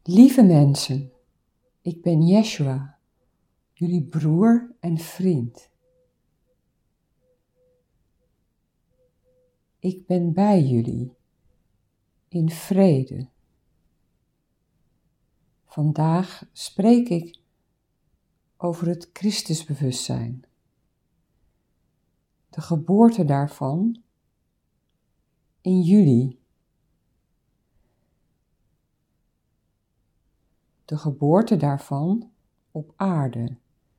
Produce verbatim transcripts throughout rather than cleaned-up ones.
Lieve mensen, ik ben Yeshua, jullie broer en vriend. Ik ben bij jullie, in vrede. Vandaag spreek ik over het Christusbewustzijn, de geboorte daarvan in jullie. De geboorte daarvan op aarde,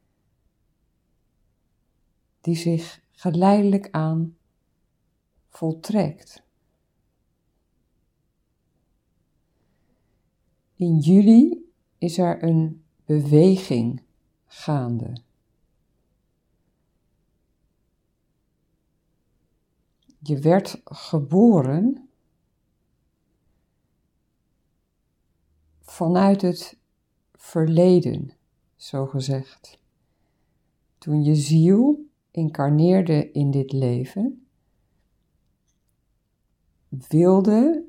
die zich geleidelijk aan voltrekt. In jullie is er een beweging gaande. Je werd geboren vanuit het verleden, zo gezegd. Toen je ziel incarneerde in dit leven, wilde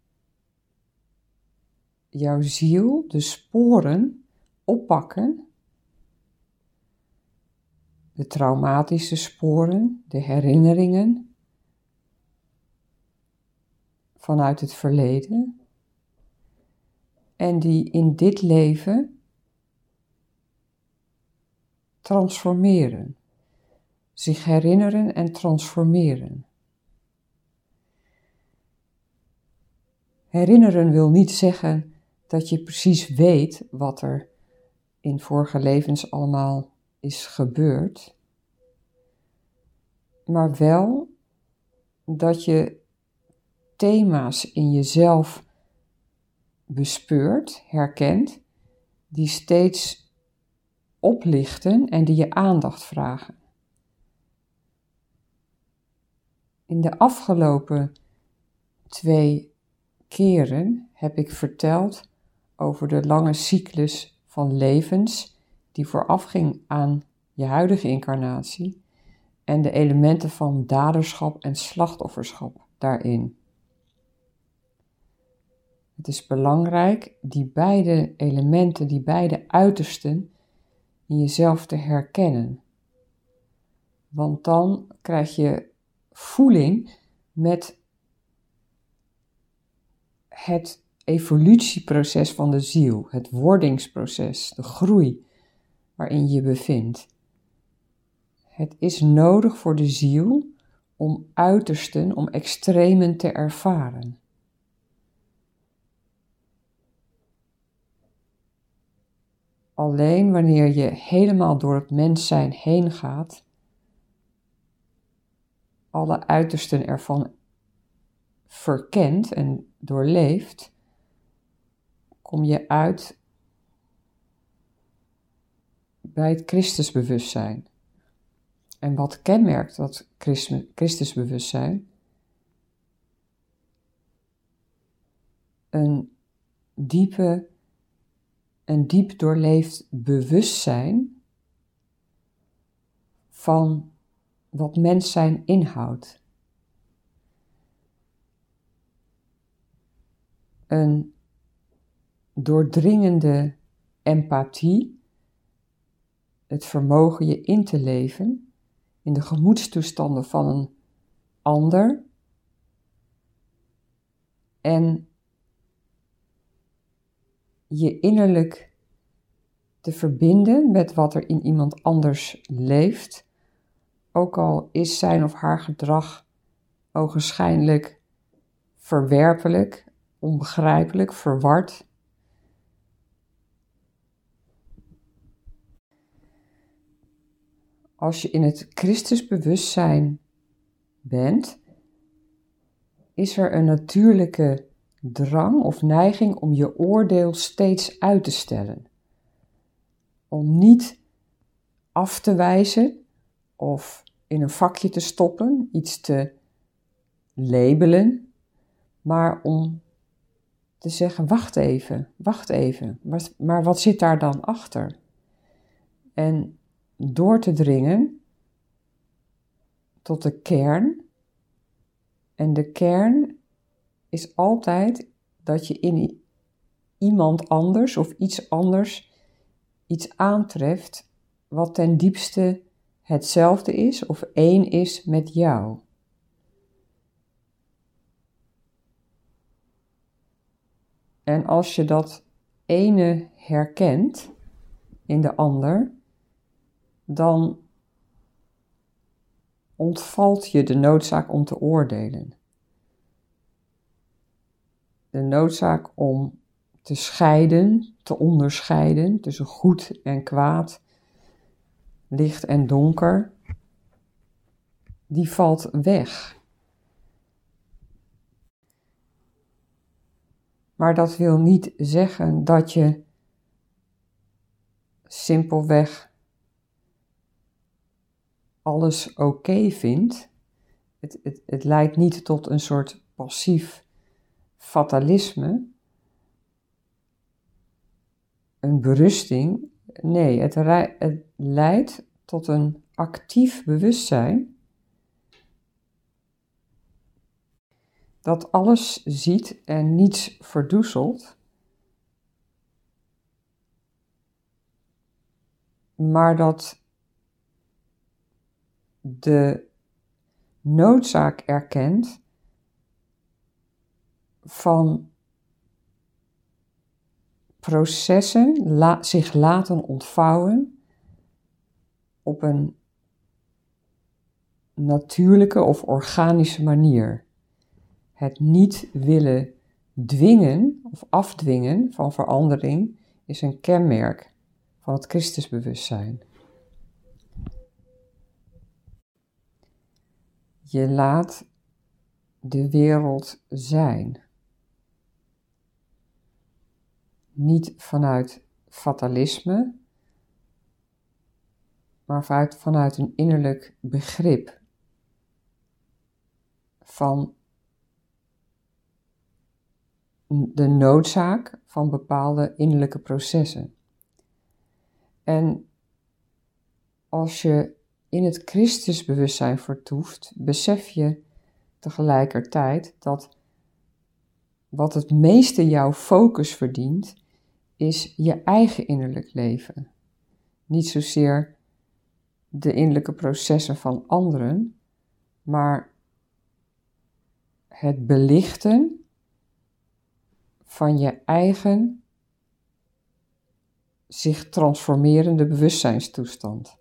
jouw ziel de sporen oppakken, de traumatische sporen, de herinneringen vanuit het verleden, en die in dit leven transformeren, zich herinneren en transformeren. Herinneren wil niet zeggen dat je precies weet wat er in vorige levens allemaal is gebeurd, maar wel dat je thema's in jezelf bespeurt, herkent, die steeds oplichten en die je aandacht vragen. In de afgelopen twee keren heb ik verteld over de lange cyclus van levens die voorafging aan je huidige incarnatie en de elementen van daderschap en slachtofferschap daarin. Het is belangrijk die beide elementen, die beide uitersten in jezelf te herkennen. Want dan krijg je voeling met het evolutieproces van de ziel, het wordingsproces, de groei waarin je je bevindt. Het is nodig voor de ziel om uitersten, om extremen te ervaren. Alleen wanneer je helemaal door het mens zijn heen gaat, alle uitersten ervan verkent en doorleeft, kom je uit bij het Christusbewustzijn. En wat kenmerkt dat Christusbewustzijn? Een diepe, een diep doorleefd bewustzijn van wat mens zijn inhoudt. Een doordringende empathie, het vermogen je in te leven in de gemoedstoestanden van een ander en je innerlijk te verbinden met wat er in iemand anders leeft, ook al is zijn of haar gedrag ogenschijnlijk verwerpelijk, onbegrijpelijk, verward. Als je in het Christusbewustzijn bent, is er een natuurlijke drang of neiging om je oordeel steeds uit te stellen. Om niet af te wijzen of in een vakje te stoppen, iets te labelen, maar om te zeggen, wacht even, wacht even, maar, maar wat zit daar dan achter? En door te dringen tot de kern. En de kern is altijd dat je in iemand anders of iets anders iets aantreft wat ten diepste hetzelfde is of één is met jou. En als je dat ene herkent in de ander, dan ontvalt je de noodzaak om te oordelen. De noodzaak om te scheiden, te onderscheiden tussen goed en kwaad, licht en donker, die valt weg. Maar dat wil niet zeggen dat je simpelweg alles oké vindt. Het, het, het leidt niet tot een soort passief fatalisme, een berusting. Nee, het, rei, het leidt tot een actief bewustzijn dat alles ziet en niets verdoezelt, maar dat de noodzaak erkent van processen la, zich laten ontvouwen op een natuurlijke of organische manier. Het niet willen dwingen of afdwingen van verandering is een kenmerk van het Christusbewustzijn. Je laat de wereld zijn. Niet vanuit fatalisme, maar vanuit, vanuit een innerlijk begrip van de noodzaak van bepaalde innerlijke processen. En als je in het Christusbewustzijn vertoeft, besef je tegelijkertijd dat wat het meeste jouw focus verdient, is je eigen innerlijk leven. Niet zozeer de innerlijke processen van anderen, maar het belichten van je eigen zich transformerende bewustzijnstoestand.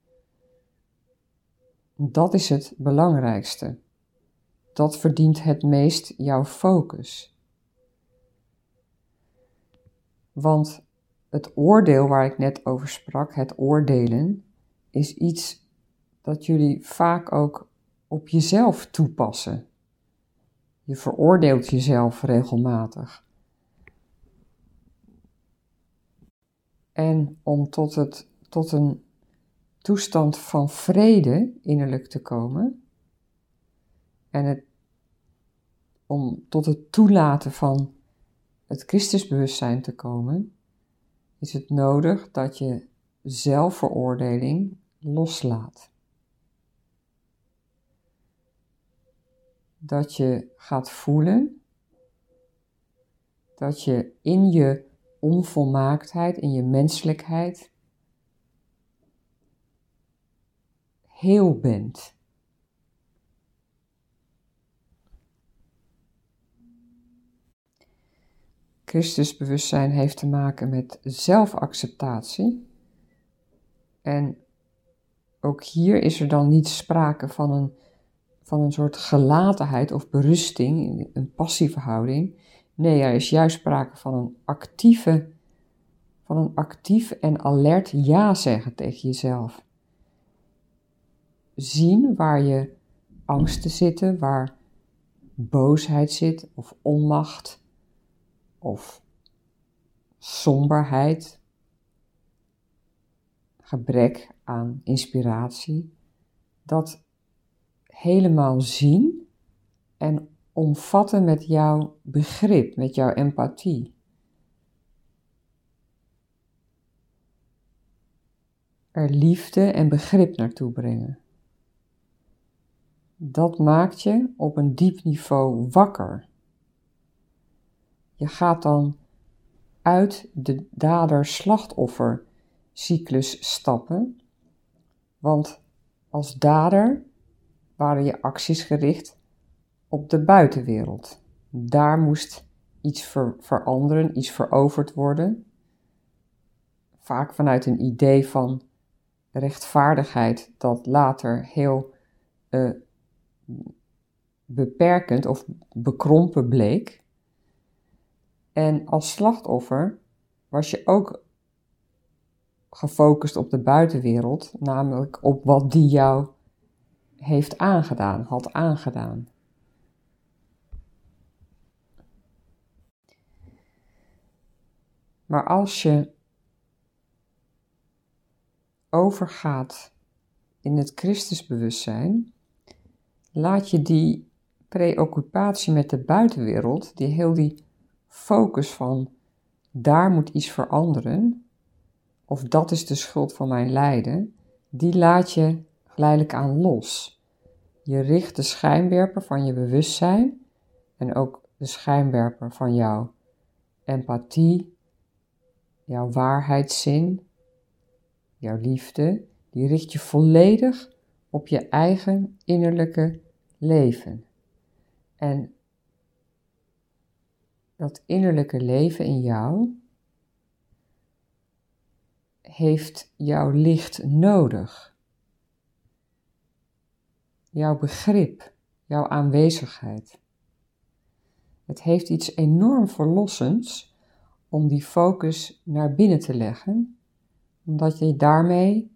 Dat is het belangrijkste. Dat verdient het meest jouw focus. Want het oordeel waar ik net over sprak, het oordelen, is iets dat jullie vaak ook op jezelf toepassen. Je veroordeelt jezelf regelmatig. En om tot, het, tot een toestand van vrede innerlijk te komen, en het, om tot het toelaten van het Christusbewustzijn te komen, is het nodig dat je zelfveroordeling loslaat. Dat je gaat voelen dat je in je onvolmaaktheid, in je menselijkheid, heel bent. Christusbewustzijn heeft te maken met zelfacceptatie. En ook hier is er dan niet sprake van een, van een soort gelatenheid of berusting, een passieve houding. Nee, er is juist sprake van een actieve, van een actief en alert ja zeggen tegen jezelf. Zien waar je angsten zitten, waar boosheid zit, of onmacht, of somberheid, gebrek aan inspiratie. Dat helemaal zien en omvatten met jouw begrip, met jouw empathie. Er liefde en begrip naartoe brengen. Dat maakt je op een diep niveau wakker. Je gaat dan uit de dader-slachtoffer-cyclus stappen, want als dader waren je acties gericht op de buitenwereld. Daar moest iets ver- veranderen, iets veroverd worden, vaak vanuit een idee van rechtvaardigheid dat later heel uh, beperkend of bekrompen bleek. En als slachtoffer was je ook gefocust op de buitenwereld, namelijk op wat die jou heeft aangedaan, had aangedaan. Maar als je overgaat in het Christusbewustzijn, laat je die preoccupatie met de buitenwereld, die heel die focus van daar moet iets veranderen, of dat is de schuld van mijn lijden, die laat je geleidelijk aan los. Je richt de schijnwerper van je bewustzijn en ook de schijnwerper van jouw empathie, jouw waarheidszin, jouw liefde, die richt je volledig op je eigen innerlijke leven. En dat innerlijke leven in jou heeft jouw licht nodig. Jouw begrip, jouw aanwezigheid. Het heeft iets enorm verlossends om die focus naar binnen te leggen, omdat je daarmee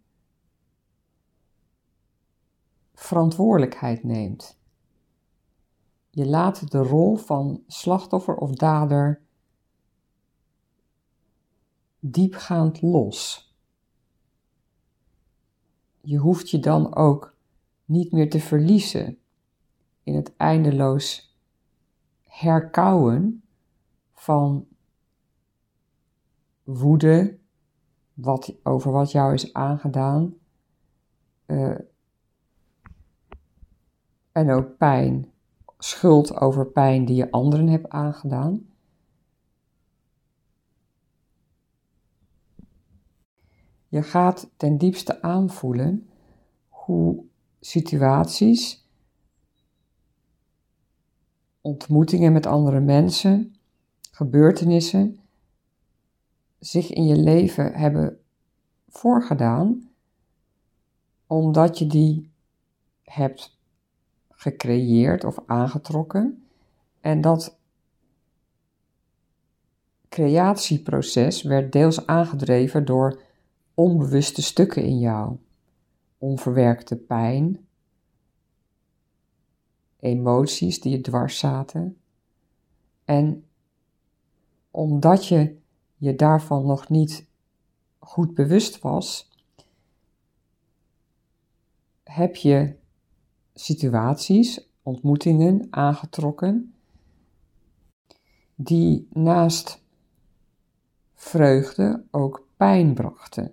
verantwoordelijkheid neemt. Je laat de rol van slachtoffer of dader diepgaand los. Je hoeft je dan ook niet meer te verliezen in het eindeloos herkauwen van woede wat, over wat jou is aangedaan uh, en ook pijn, schuld over pijn die je anderen hebt aangedaan. Je gaat ten diepste aanvoelen hoe situaties, ontmoetingen met andere mensen, gebeurtenissen zich in je leven hebben voorgedaan, omdat je die hebt gecreëerd of aangetrokken. En dat creatieproces werd deels aangedreven door onbewuste stukken in jou. Onverwerkte pijn, emoties die je dwars zaten. En omdat je je daarvan nog niet goed bewust was, heb je situaties, ontmoetingen aangetrokken die naast vreugde ook pijn brachten.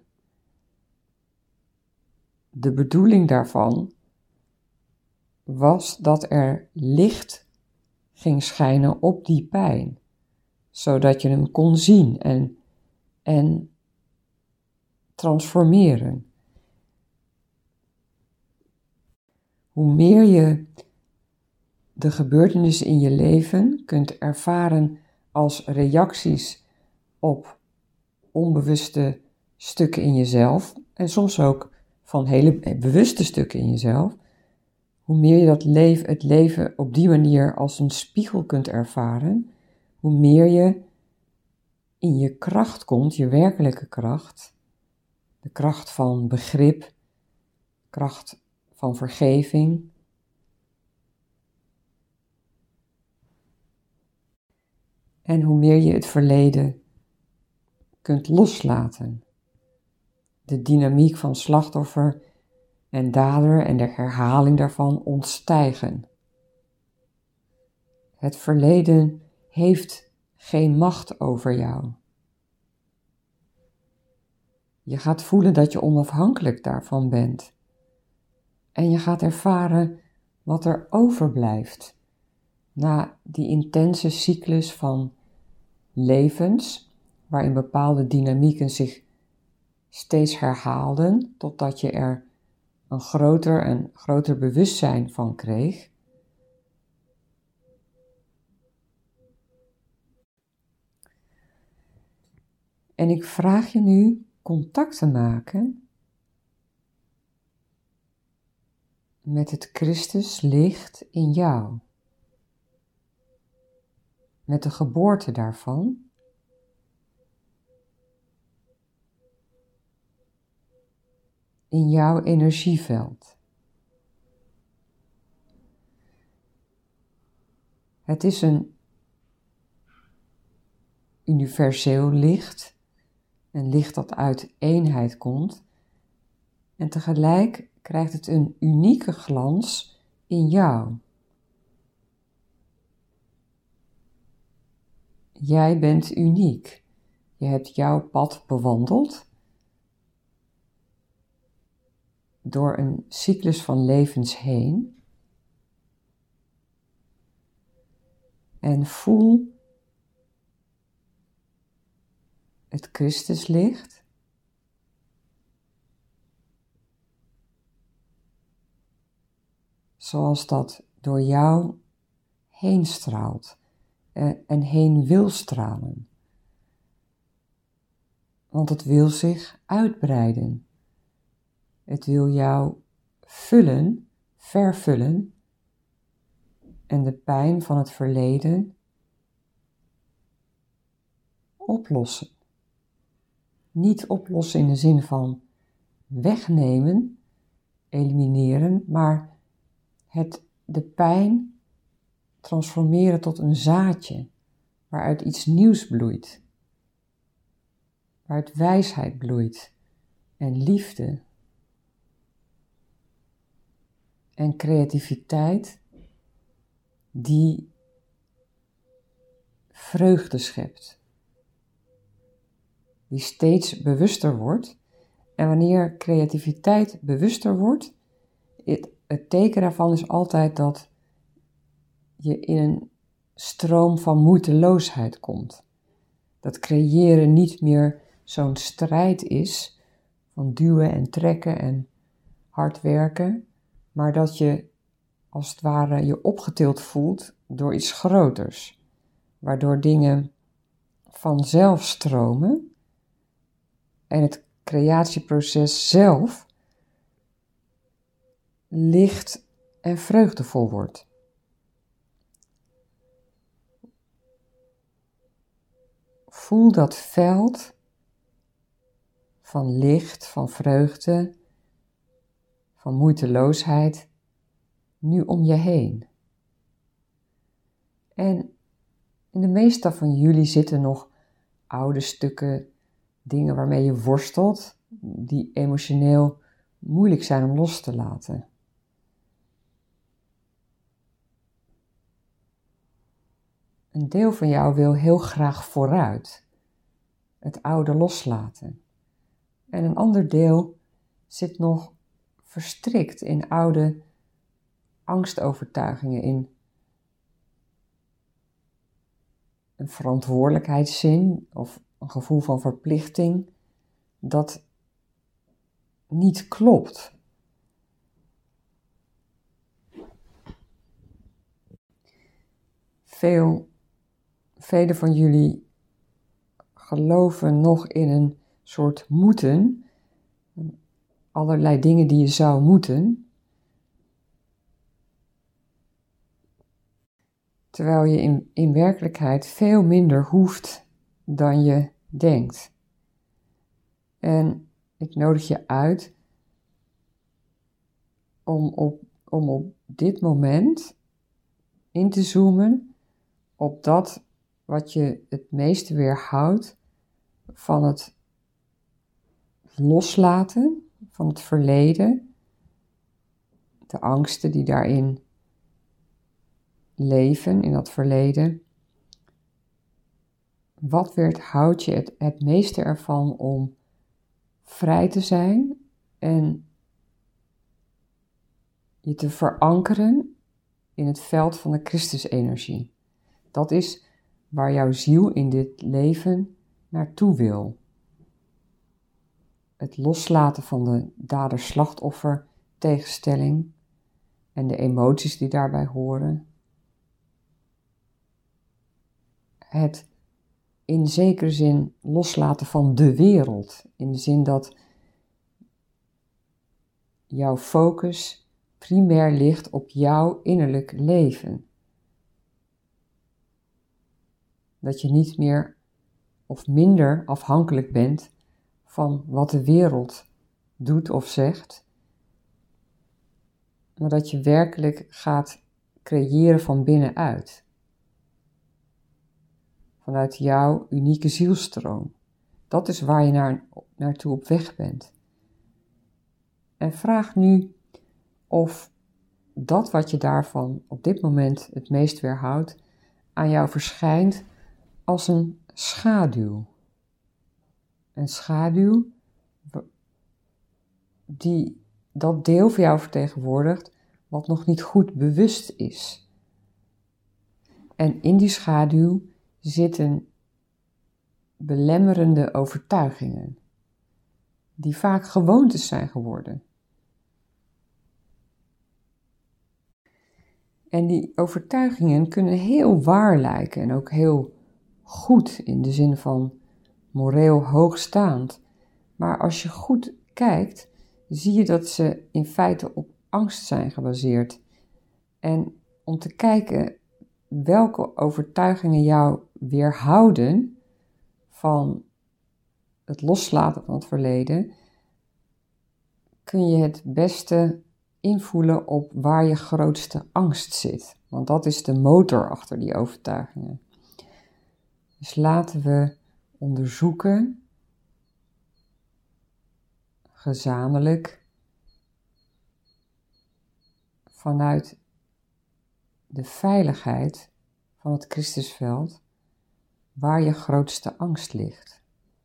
De bedoeling daarvan was dat er licht ging schijnen op die pijn, zodat je hem kon zien en, en transformeren. Hoe meer je de gebeurtenissen in je leven kunt ervaren als reacties op onbewuste stukken in jezelf, en soms ook van hele bewuste stukken in jezelf, hoe meer je dat leven, het leven op die manier als een spiegel kunt ervaren, hoe meer je in je kracht komt, je werkelijke kracht, de kracht van begrip, kracht van vergeving. En hoe meer je het verleden kunt loslaten. De dynamiek van slachtoffer en dader en de herhaling daarvan ontstijgen. Het verleden heeft geen macht over jou. Je gaat voelen dat je onafhankelijk daarvan bent. En je gaat ervaren wat er overblijft na die intense cyclus van levens, waarin bepaalde dynamieken zich steeds herhaalden, totdat je er een groter en groter bewustzijn van kreeg. En ik vraag je nu contact te maken met het Christuslicht in jou. Met de geboorte daarvan. In jouw energieveld. Het is een universeel licht, een licht dat uit eenheid komt, en tegelijk krijgt het een unieke glans in jou. Jij bent uniek. Je hebt jouw pad bewandeld door een cyclus van levens heen. En voel het Christuslicht zoals dat door jou heen straalt en heen wil stralen. Want het wil zich uitbreiden. Het wil jou vullen, vervullen en de pijn van het verleden oplossen. Niet oplossen in de zin van wegnemen, elimineren, maar het, de pijn transformeren tot een zaadje waaruit iets nieuws bloeit. Waaruit wijsheid bloeit en liefde en creativiteit die vreugde schept. Die steeds bewuster wordt. En wanneer creativiteit bewuster wordt, het, het teken daarvan is altijd dat je in een stroom van moeiteloosheid komt. Dat creëren niet meer zo'n strijd is van duwen en trekken en hard werken, maar dat je als het ware je opgetild voelt door iets groters, waardoor dingen vanzelf stromen en het creatieproces zelf licht en vreugdevol wordt. Voel dat veld van licht, van vreugde, van moeiteloosheid nu om je heen. En in de meeste van jullie zitten nog oude stukken, dingen waarmee je worstelt, die emotioneel moeilijk zijn om los te laten. Een deel van jou wil heel graag vooruit, het oude loslaten. En een ander deel zit nog verstrikt in oude angstovertuigingen, in een verantwoordelijkheidszin of een gevoel van verplichting dat niet klopt. Veel, velen van jullie geloven nog in een soort moeten, allerlei dingen die je zou moeten, terwijl je in, in werkelijkheid veel minder hoeft dan je denkt. En ik nodig je uit om op, om op dit moment in te zoomen op dat wat je het meeste weerhoudt van het loslaten van het verleden, de angsten die daarin leven, in dat verleden. Wat weerhoudt je het, het meeste ervan om vrij te zijn en je te verankeren in het veld van de Christusenergie? Dat is waar jouw ziel in dit leven naartoe wil. Het loslaten van de dader-slachtoffer tegenstelling en de emoties die daarbij horen. Het in zekere zin loslaten van de wereld, in de zin dat jouw focus primair ligt op jouw innerlijk leven. Dat je niet meer of minder afhankelijk bent van wat de wereld doet of zegt, maar dat je werkelijk gaat creëren van binnenuit. Vanuit jouw unieke zielstroom. Dat is waar je naar, naartoe op weg bent. En vraag nu of dat wat je daarvan op dit moment het meest weerhoudt, aan jou verschijnt als een schaduw. Een schaduw die dat deel van jou vertegenwoordigt wat nog niet goed bewust is. En in die schaduw zitten belemmerende overtuigingen, die vaak gewoontes zijn geworden. En die overtuigingen kunnen heel waar lijken en ook heel goed in de zin van moreel hoogstaand. Maar als je goed kijkt, zie je dat ze in feite op angst zijn gebaseerd. En om te kijken welke overtuigingen jou weerhouden van het loslaten van het verleden, kun je het beste invoelen op waar je grootste angst zit. Want dat is de motor achter die overtuigingen. Dus laten we onderzoeken, gezamenlijk, vanuit de veiligheid van het Christusveld, waar je grootste angst ligt.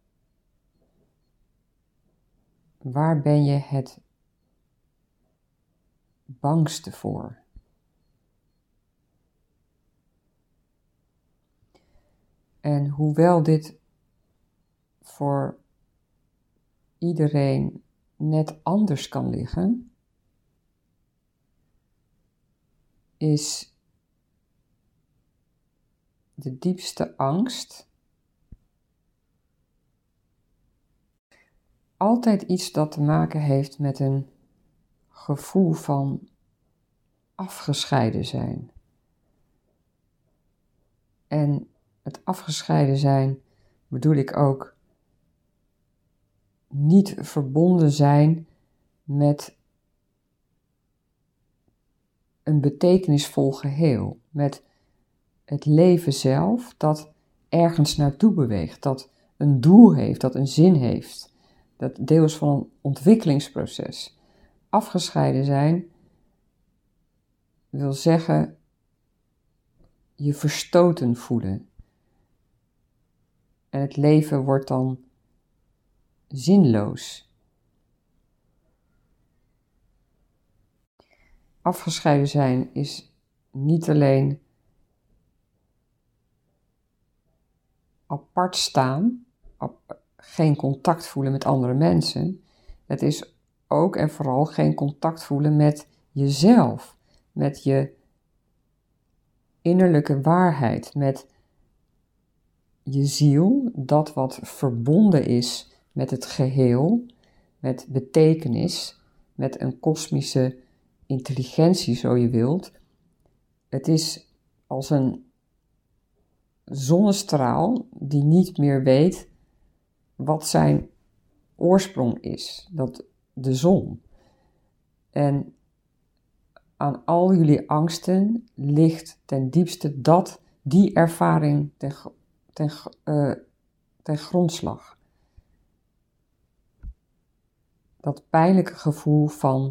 Waar ben je het bangste voor? En hoewel dit voor iedereen net anders kan liggen, is de diepste angst altijd iets dat te maken heeft met een gevoel van afgescheiden zijn. En het afgescheiden zijn bedoel ik ook niet verbonden zijn met een betekenisvol geheel, met het leven zelf dat ergens naartoe beweegt, dat een doel heeft, dat een zin heeft, dat deel is van een ontwikkelingsproces. Afgescheiden zijn wil zeggen je verstoten voelen. En het leven wordt dan zinloos. Afgescheiden zijn is niet alleen apart staan, geen contact voelen met andere mensen. Het is ook en vooral geen contact voelen met jezelf, met je innerlijke waarheid, met je ziel, dat wat verbonden is met het geheel, met betekenis, met een kosmische intelligentie, zo je wilt. Het is als een zonnestraal die niet meer weet wat zijn oorsprong is, dat de zon. En aan al jullie angsten ligt ten diepste dat, die ervaring ten, ten, uh, ten grondslag. Dat pijnlijke gevoel van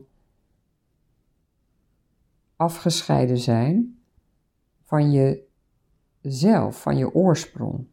afgescheiden zijn van jezelf, van je oorsprong.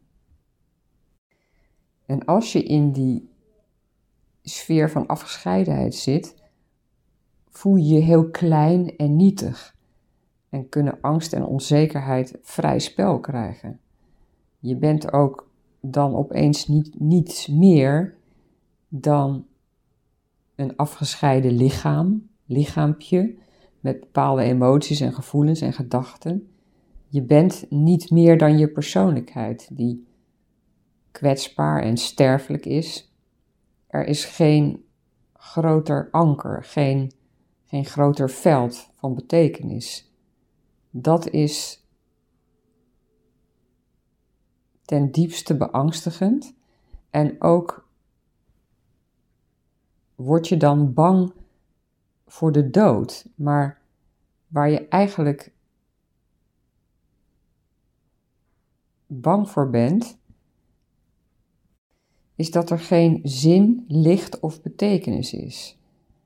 En als je in die sfeer van afgescheidenheid zit, voel je je heel klein en nietig en kunnen angst en onzekerheid vrij spel krijgen. Je bent ook dan opeens niet, niets meer dan een afgescheiden lichaam, lichaampje, met bepaalde emoties en gevoelens en gedachten. Je bent niet meer dan je persoonlijkheid, die kwetsbaar en sterfelijk is. Er is geen groter anker, geen, geen groter veld van betekenis. Dat is ten diepste beangstigend en ook word je dan bang voor de dood, maar waar je eigenlijk bang voor bent, is dat er geen zin, licht of betekenis is.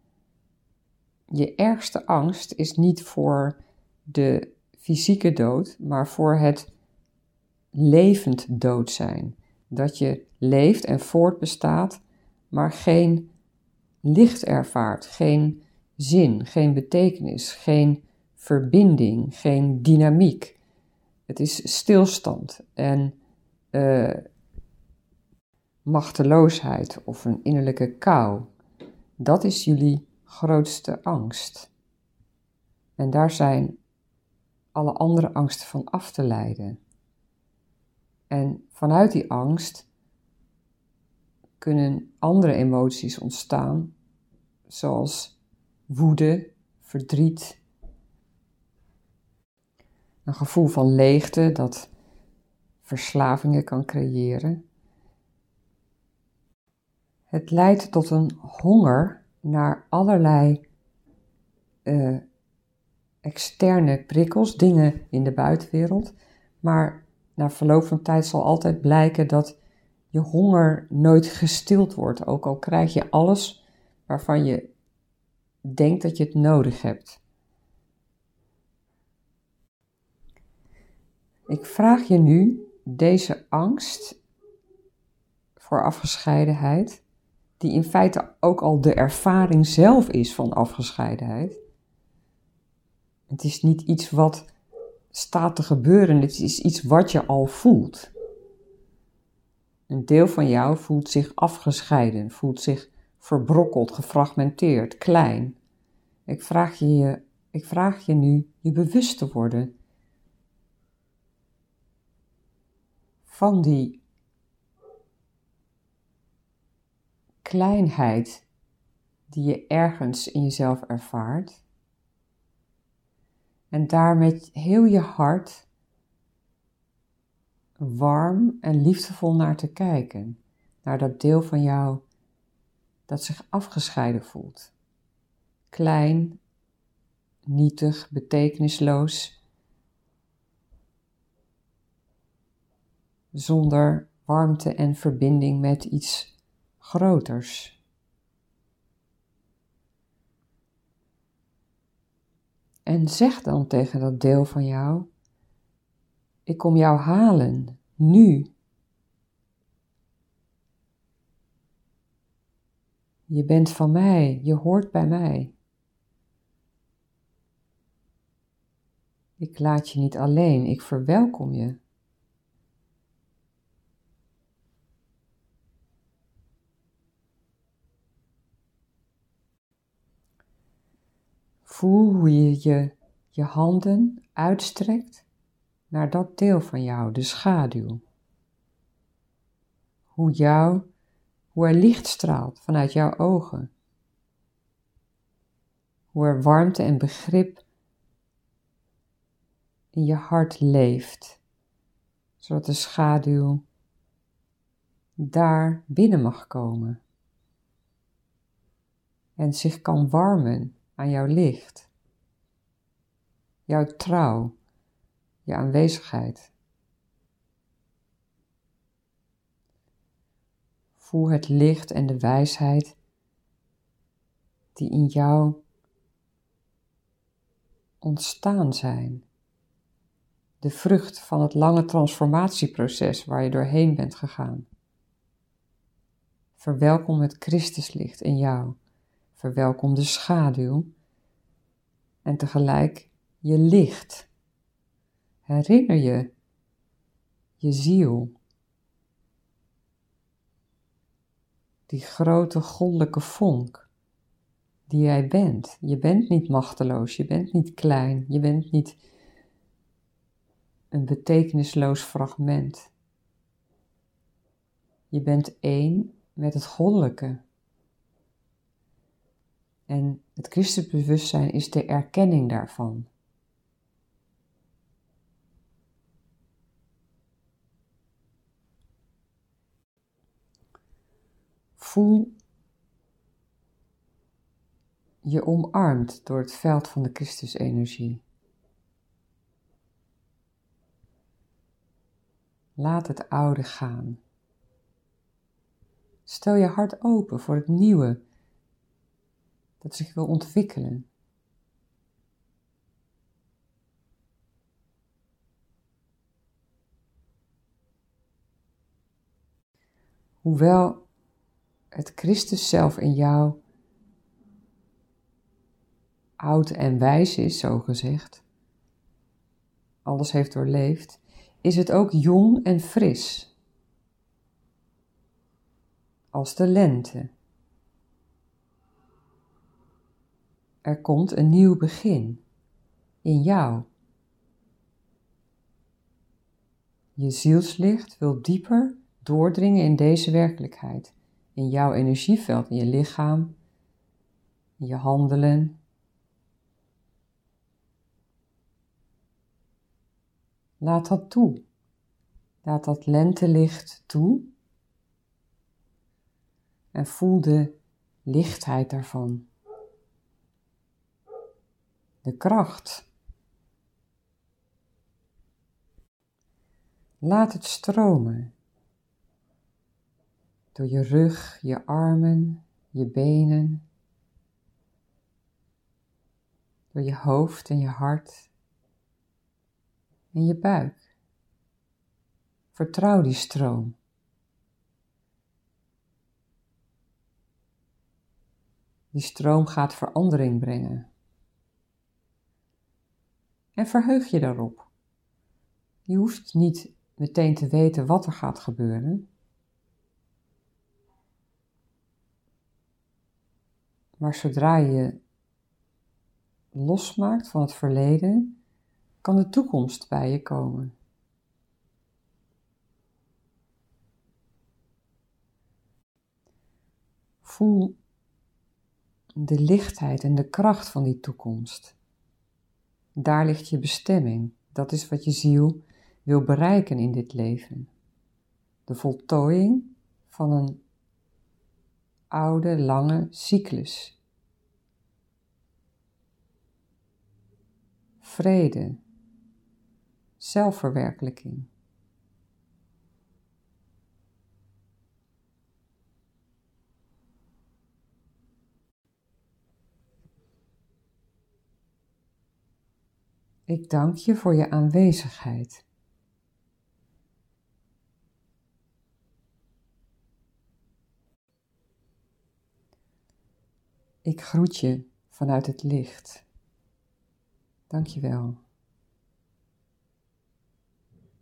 Je ergste angst is niet voor de fysieke dood, maar voor het levend dood zijn. Dat je leeft en voortbestaat, maar geen licht ervaart, geen zin, geen betekenis, geen verbinding, geen dynamiek. Het is stilstand en uh, machteloosheid of een innerlijke kou. Dat is jullie grootste angst. En daar zijn alle andere angsten van af te leiden. En vanuit die angst kunnen andere emoties ontstaan, zoals woede, verdriet, een gevoel van leegte dat verslavingen kan creëren. Het leidt tot een honger naar allerlei uh, externe prikkels, dingen in de buitenwereld, maar na verloop van tijd zal altijd blijken dat je honger nooit gestild wordt, ook al krijg je alles waarvan je denkt dat je het nodig hebt. Ik vraag je nu deze angst voor afgescheidenheid, die in feite ook al de ervaring zelf is van afgescheidenheid. Het is niet iets wat staat te gebeuren, het is iets wat je al voelt. Een deel van jou voelt zich afgescheiden, voelt zich verbrokkeld, gefragmenteerd, klein. Ik vraag je, ik vraag je nu je bewust te worden van die kleinheid die je ergens in jezelf ervaart. En daar met heel je hart warm en liefdevol naar te kijken. Naar dat deel van jou dat zich afgescheiden voelt. Klein, nietig, betekenisloos. Zonder warmte en verbinding met iets groters. En zeg dan tegen dat deel van jou: ik kom jou halen, nu. Je bent van mij, je hoort bij mij. Ik laat je niet alleen, ik verwelkom je. Voel hoe je je, je handen uitstrekt naar dat deel van jou, de schaduw. Hoe, jou, hoe er licht straalt vanuit jouw ogen. Hoe er warmte en begrip in je hart leeft, zodat de schaduw daar binnen mag komen en zich kan warmen aan jouw licht, jouw trouw, je aanwezigheid. Voel het licht en de wijsheid die in jou ontstaan zijn. De vrucht van het lange transformatieproces waar je doorheen bent gegaan. Verwelkom het Christuslicht in jou. Verwelkom de schaduw en tegelijk je licht. Herinner je je ziel, die grote goddelijke vonk die jij bent. Je bent niet machteloos, je bent niet klein, je bent niet een betekenisloos fragment. Je bent één met het goddelijke. En het christelijk bewustzijn is de erkenning daarvan. Voel je omarmd door het veld van de Christusenergie. Laat het oude gaan. Stel je hart open voor het nieuwe dat zich wil ontwikkelen. Hoewel het Christus zelf in jou oud en wijs is, zo gezegd, alles heeft doorleefd, is het ook jong en fris, als de lente. Er komt een nieuw begin in jou. Je zielslicht wil dieper doordringen in deze werkelijkheid, in jouw energieveld, in je lichaam, in je handelen. Laat dat toe. Laat dat lentelicht toe. En voel de lichtheid daarvan. De kracht. Laat het stromen. Door je rug, je armen, je benen. Door je hoofd en je hart. En je buik. Vertrouw die stroom. Die stroom gaat verandering brengen. En verheug je daarop. Je hoeft niet meteen te weten wat er gaat gebeuren. Maar zodra je losmaakt van het verleden, kan de toekomst bij je komen. Voel de lichtheid en de kracht van die toekomst. Daar ligt je bestemming. Dat is wat je ziel wil bereiken in dit leven. De voltooiing van een oude, lange cyclus. Vrede. Zelfverwerkelijking. Ik dank je voor je aanwezigheid. Ik groet je vanuit het licht. Dank je wel.